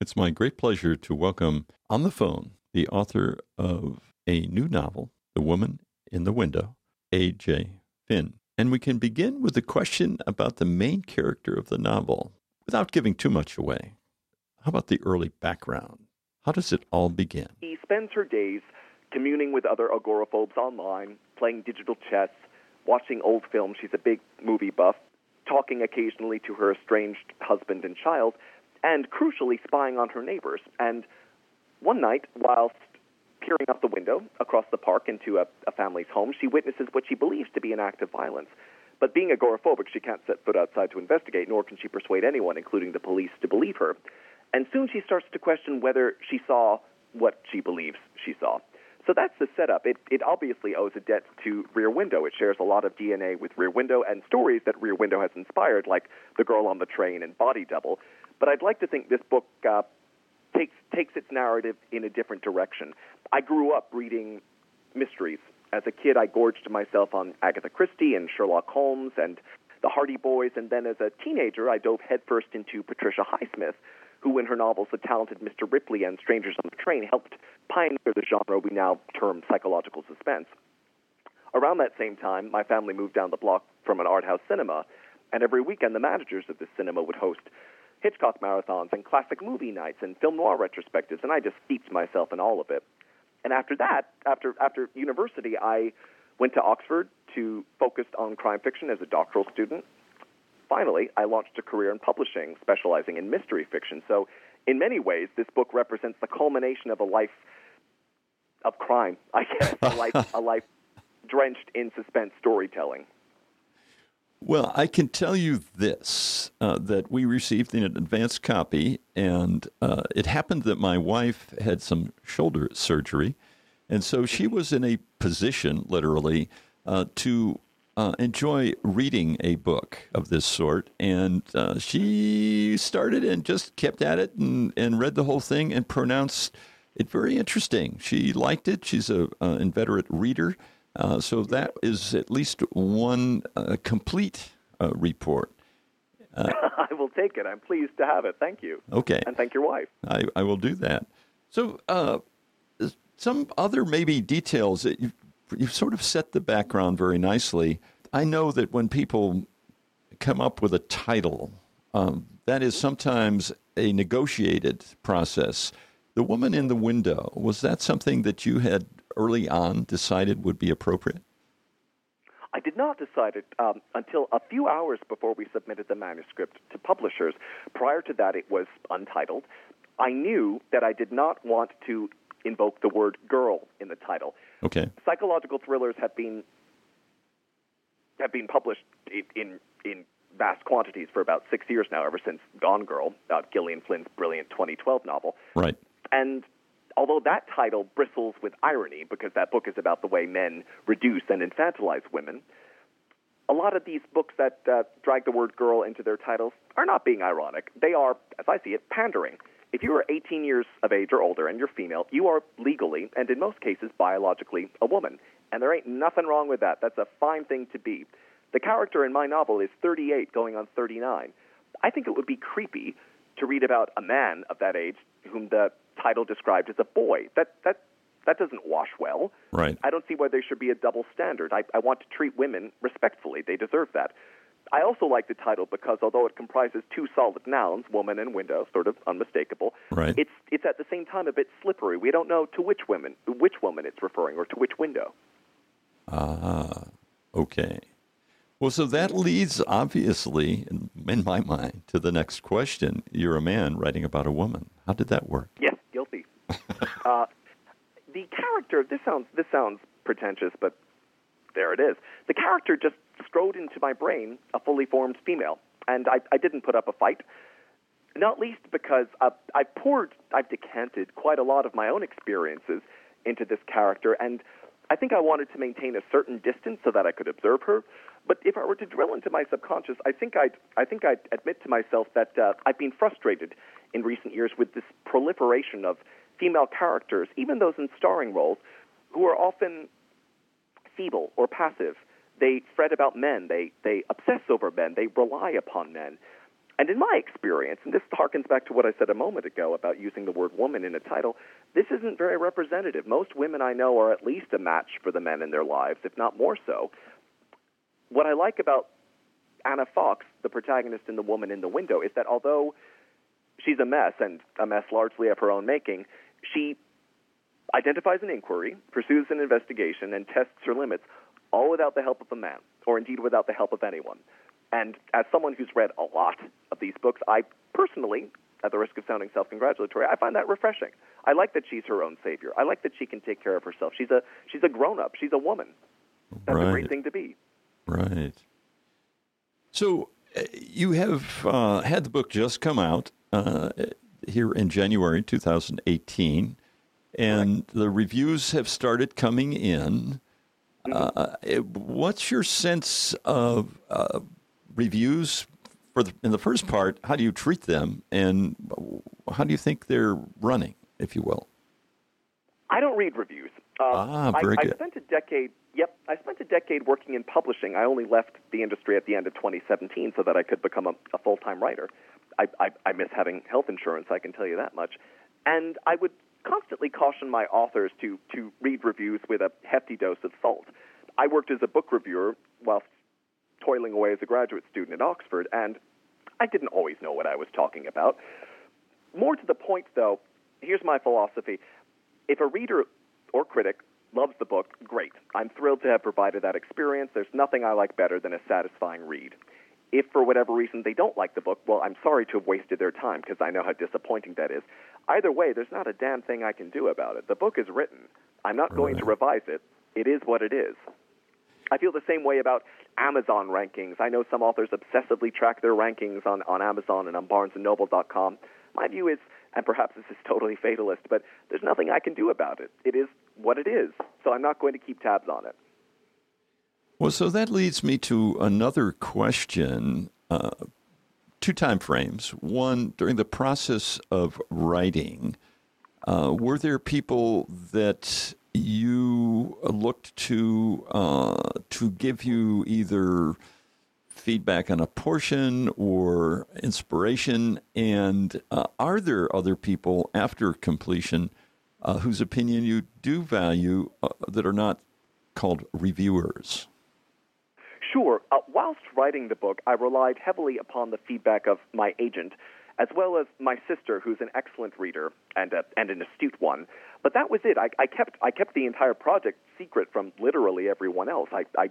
It's my great pleasure to welcome on the phone the author of a new novel, The Woman in the Window, A.J. Finn. And we can begin with a question about the main character of the novel without giving too much away. How about the early background? How does it all begin? He spends her days communing with other agoraphobes online, playing digital chess, watching old films. She's a big movie buff, talking occasionally to her estranged husband and child, and crucially spying on her neighbors. And one night, whilst peering out the window across the park into a family's home, she witnesses what she believes to be an act of violence. But being agoraphobic, she can't set foot outside to investigate, nor can she persuade anyone, including the police, to believe her. And soon she starts to question whether she saw what she believes she saw. So that's the setup. It obviously owes a debt to Rear Window. It shares a lot of DNA with Rear Window and stories that Rear Window has inspired, like The Girl on the Train and Body Double. But I'd like to think this book takes its narrative in a different direction. I grew up reading mysteries. As a kid, I gorged myself on Agatha Christie and Sherlock Holmes and the Hardy Boys, and then as a teenager, I dove headfirst into Patricia Highsmith, who in her novels The Talented Mr. Ripley and Strangers on the Train helped pioneer the genre we now term psychological suspense. Around that same time, my family moved down the block from an art house cinema, and every weekend the managers of this cinema would host Hitchcock marathons and classic movie nights and film noir retrospectives, and I just steeped myself in all of it. And after that, after university, I went to Oxford to focus on crime fiction as a doctoral student. Finally, I launched a career in publishing, specializing in mystery fiction. So in many ways, this book represents the culmination of a life of crime, I guess, a life drenched in suspense storytelling. Well, I can tell you this, that we received an advance copy, and it happened that my wife had some shoulder surgery, and so she was in a position, literally, to enjoy reading a book of this sort, and she started and just kept at it and read the whole thing and pronounced it very interesting. She liked it. She's an inveterate reader. So that is at least one complete report. I will take it. I'm pleased to have it. Thank you. Okay. And thank your wife. I will do that. So some other maybe details that you've sort of set the background very nicely. I know that when people come up with a title, that is sometimes a negotiated process. The Woman in the Window, was that something that you had early on decided would be appropriate? I did not decide it until a few hours before we submitted the manuscript to publishers. Prior to that, it was untitled. I knew that I did not want to invoke the word girl in the title. Okay. Psychological thrillers have been published in vast quantities for about 6 years now, ever since Gone Girl, Gillian Flynn's brilliant 2012 novel. Right. And although that title bristles with irony, because that book is about the way men reduce and infantilize women, a lot of these books that drag the word girl into their titles are not being ironic. They are, as I see it, pandering. If you are 18 years of age or older and you're female, you are legally, and in most cases biologically, a woman. And there ain't nothing wrong with that. That's a fine thing to be. The character in my novel is 38 going on 39. I think it would be creepy to read about a man of that age whom the title described as a boy. That doesn't wash well. Right. I don't see why there should be a double standard. I want to treat women respectfully. They deserve that. I also like the title because although it comprises two solid nouns, woman and window, sort of unmistakable, right, it's at the same time a bit slippery. We don't know to which woman it's referring or to which window. Ah, okay. Well, so that leads, obviously, in my mind, to the next question. You're a man writing about a woman. How did that work? Yes, guilty. The character, this sounds pretentious, but there it is. The character just strode into my brain, a fully formed female, and I didn't put up a fight, not least because I've decanted quite a lot of my own experiences into this character, and I think I wanted to maintain a certain distance so that I could observe her. But if I were to drill into my subconscious, I think I'd admit to myself that I've been frustrated in recent years with this proliferation of female characters, even those in starring roles, who are often feeble or passive. They fret about men. They obsess over men. They rely upon men. And in my experience, and this harkens back to what I said a moment ago about using the word woman in a title, this isn't very representative. Most women I know are at least a match for the men in their lives, if not more so. What I like about Anna Fox, the protagonist in The Woman in the Window, is that although she's a mess, and a mess largely of her own making, she identifies an inquiry, pursues an investigation, and tests her limits, all without the help of a man, or indeed without the help of anyone. And as someone who's read a lot of these books, I personally, at the risk of sounding self-congratulatory, I find that refreshing. I like that she's her own savior. I like that she can take care of herself. She's a grown-up. She's a woman. That's a great thing to be. Right. So you have had the book just come out here in January 2018, and the reviews have started coming in. What's your sense of reviews in the first part? How do you treat them, and how do you think they're running, if you will? I don't read reviews. Very good. I spent a decade working in publishing. I only left the industry at the end of 2017 so that I could become a full-time writer. I miss having health insurance, I can tell you that much. And I would constantly caution my authors to read reviews with a hefty dose of salt. I worked as a book reviewer whilst toiling away as a graduate student at Oxford, and I didn't always know what I was talking about. More to the point, though, here's my philosophy. If a reader or critic loves the book, great. I'm thrilled to have provided that experience. There's nothing I like better than a satisfying read. If for whatever reason they don't like the book, well, I'm sorry to have wasted their time because I know how disappointing that is. Either way, there's not a damn thing I can do about it. The book is written. I'm not going to revise it. It is what it is. I feel the same way about Amazon rankings. I know some authors obsessively track their rankings on Amazon and on BarnesandNoble.com. My view is, and perhaps this is totally fatalist, but there's nothing I can do about it. It is what it is, so I'm not going to keep tabs on it. Well, so that leads me to another question, two time frames. One, during the process of writing, were there people that you looked to give you either feedback on a portion or inspiration? And are there other people after completion whose opinion you do value that are not called reviewers? Sure. Whilst writing the book, I relied heavily upon the feedback of my agent, as well as my sister, who's an excellent reader and an astute one. But that was it. I kept the entire project secret from literally everyone else.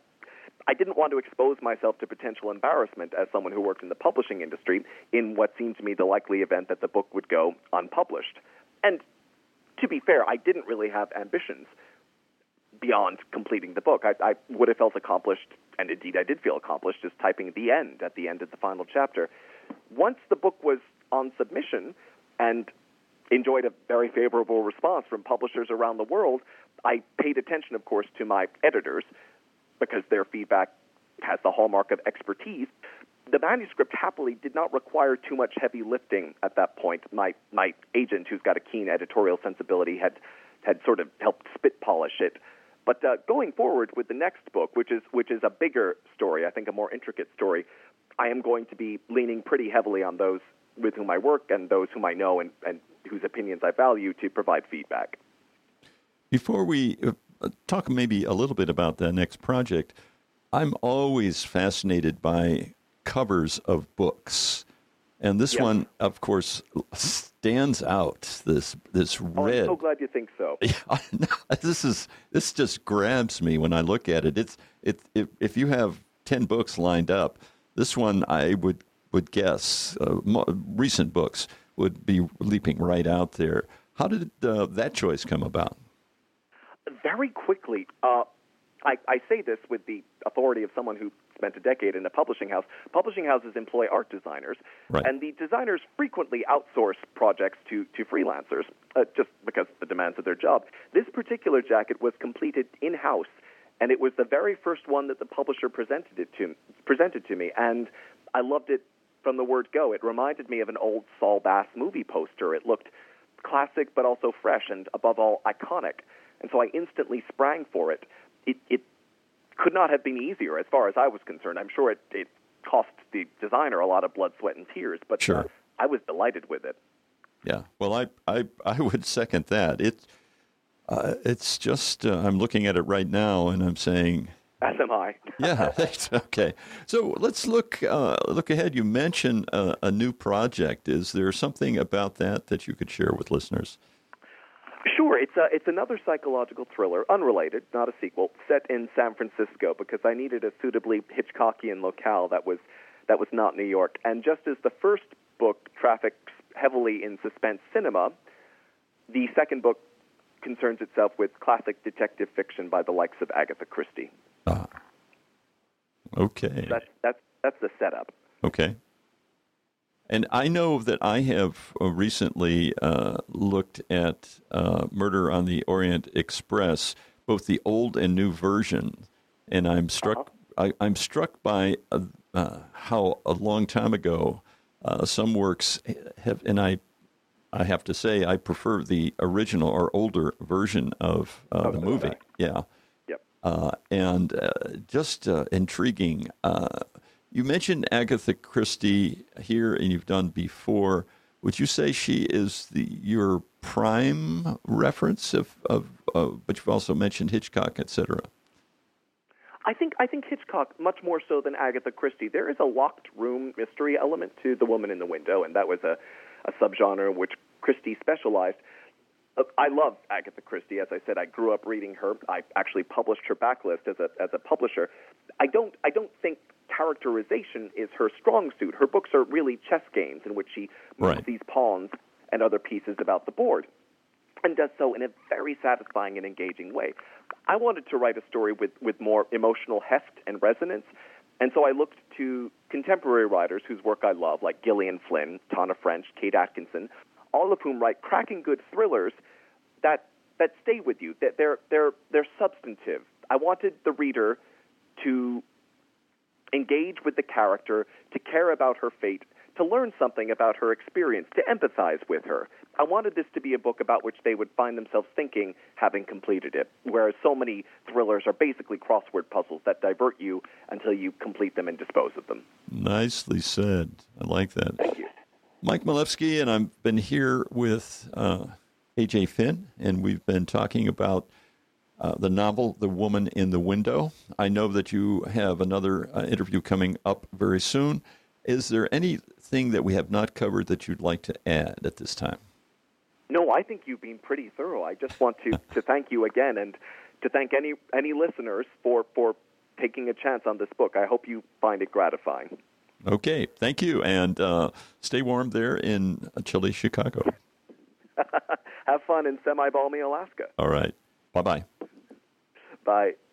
I didn't want to expose myself to potential embarrassment as someone who worked in the publishing industry in what seemed to me the likely event that the book would go unpublished. And to be fair, I didn't really have ambitions beyond completing the book. I would have felt accomplished, and indeed I did feel accomplished, just typing the end at the end of the final chapter. Once the book was on submission and enjoyed a very favorable response from publishers around the world, I paid attention, of course, to my editors because their feedback has the hallmark of expertise. The manuscript happily did not require too much heavy lifting at that point. My agent, who's got a keen editorial sensibility, had sort of helped spit polish it. But going forward with the next book, which is a bigger story, I think a more intricate story, I am going to be leaning pretty heavily on those with whom I work and those whom I know and whose opinions I value to provide feedback. Before we talk maybe a little bit about the next project, I'm always fascinated by covers of books. And this one, of course, stands out. This red. I'm so glad you think so. Yeah, this just grabs me when I look at it. If you have 10 books lined up, this one I would guess recent books would be leaping right out there. How did that choice come about? Very quickly. I say this with the authority of someone who spent a decade in a publishing house. Publishing houses employ art designers, right, and the designers frequently outsource projects to freelancers just because of the demands of their job. This particular jacket was completed in-house, and it was the very first one that the publisher presented to me, and I loved it from the word go. It reminded me of an old Saul Bass movie poster. It looked classic but also fresh and, above all, iconic, and so I instantly sprang for it. It could not have been easier as far as I was concerned. I'm sure it cost the designer a lot of blood, sweat, and tears, but Sure. I was delighted with it. Yeah. Well, I would second that. It's just I'm looking at it right now, and I'm saying, As am I. yeah. Okay. So let's look ahead. You mentioned a new project. Is there something about that you could share with listeners? Sure. It's another psychological thriller, unrelated, not a sequel, set in San Francisco because I needed a suitably Hitchcockian locale that was not New York. And just as the first book traffics heavily in suspense cinema, the second book concerns itself with classic detective fiction by the likes of Agatha Christie. Okay. That's the setup. Okay. And I know that I have recently looked at Murder on the Orient Express, both the old and new version, and I'm struck. I'm struck by how a long time ago some works have, and I have to say I prefer the original or older version of the movie. Okay. Yeah. Yep. And just intriguing. You mentioned Agatha Christie here, and you've done before. Would you say she is your prime reference but you've also mentioned Hitchcock, etc. I think Hitchcock much more so than Agatha Christie. There is a locked room mystery element to The Woman in the Window, and that was a subgenre in which Christie specialized. I love Agatha Christie. As I said, I grew up reading her. I actually published her backlist as a publisher. I don't think characterization is her strong suit. Her books are really chess games in which she moves these pawns and other pieces about the board, and does so in a very satisfying and engaging way. I wanted to write a story with more emotional heft and resonance, and so I looked to contemporary writers whose work I love, like Gillian Flynn, Tana French, Kate Atkinson, all of whom write cracking good thrillers that stay with you, that they're substantive. I wanted the reader to engage with the character, to care about her fate, to learn something about her experience, to empathize with her. I wanted this to be a book about which they would find themselves thinking having completed it, whereas so many thrillers are basically crossword puzzles that divert you until you complete them and dispose of them. Nicely said. I like that. Thank you. Mike Milewski, and I've been here with A.J. Finn, and we've been talking about the novel, The Woman in the Window. I know that you have another interview coming up very soon. Is there anything that we have not covered that you'd like to add at this time? No, I think you've been pretty thorough. I just want to thank you again and to thank any listeners for taking a chance on this book. I hope you find it gratifying. Okay, thank you, and stay warm there in chilly Chicago. Have fun in semi-balmy Alaska. All right. Bye-bye. Bye.